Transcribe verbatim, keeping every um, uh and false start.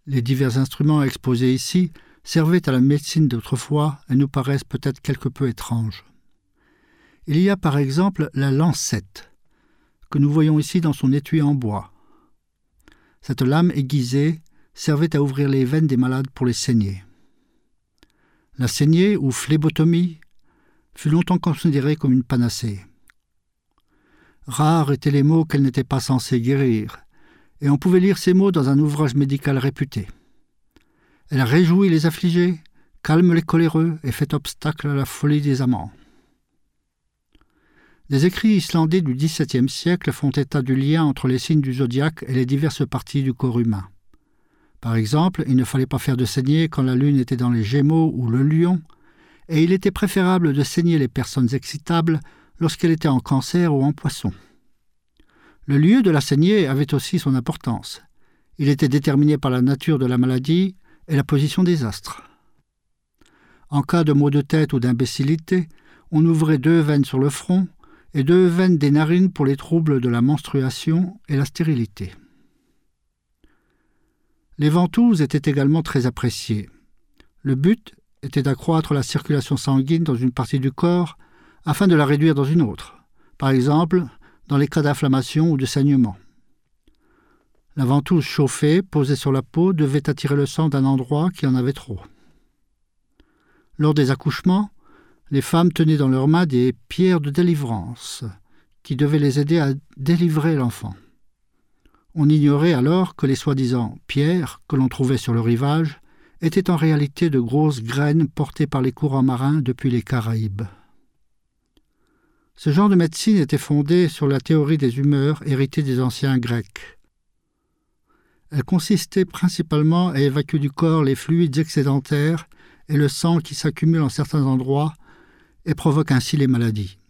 Les divers instruments exposés ici servaient à la médecine d'autrefois et nous paraissent peut-être quelque peu étranges. Il y a par exemple la lancette, que nous voyons ici dans son étui en bois. Cette lame aiguisée servait à ouvrir les veines des malades pour les saigner. La saignée ou phlébotomie fut longtemps considérée comme une panacée. Rares étaient les maux qu'elle n'était pas censée guérir, et on pouvait lire ces mots dans un ouvrage médical réputé. Elle réjouit les affligés, calme les coléreux et fait obstacle à la folie des amants. Des écrits islandais du dix-septième siècle font état du lien entre les signes du zodiaque et les diverses parties du corps humain. Par exemple, il ne fallait pas faire de saignée quand la lune était dans les Gémeaux ou le Lion, et il était préférable de saigner les personnes excitables lorsqu'elle était en Cancer ou en Poisson. Le lieu de la saignée avait aussi son importance. Il était déterminé par la nature de la maladie et la position des astres. En cas de maux de tête ou d'imbécilité, on ouvrait deux veines sur le front et deux veines des narines pour les troubles de la menstruation et la stérilité. Les ventouses étaient également très appréciées. Le but était d'accroître la circulation sanguine dans une partie du corps afin de la réduire dans une autre, par exemple dans les cas d'inflammation ou de saignement. La ventouse chauffée, posée sur la peau, devait attirer le sang d'un endroit qui en avait trop. Lors des accouchements, les femmes tenaient dans leurs mains des pierres de délivrance qui devaient les aider à délivrer l'enfant. On ignorait alors que les soi-disant pierres que l'on trouvait sur le rivage étaient en réalité de grosses graines portées par les courants marins depuis les Caraïbes. Ce genre de médecine était fondé sur la théorie des humeurs héritée des anciens Grecs. Elle consistait principalement à évacuer du corps les fluides excédentaires et le sang qui s'accumule en certains endroits et provoque ainsi les maladies.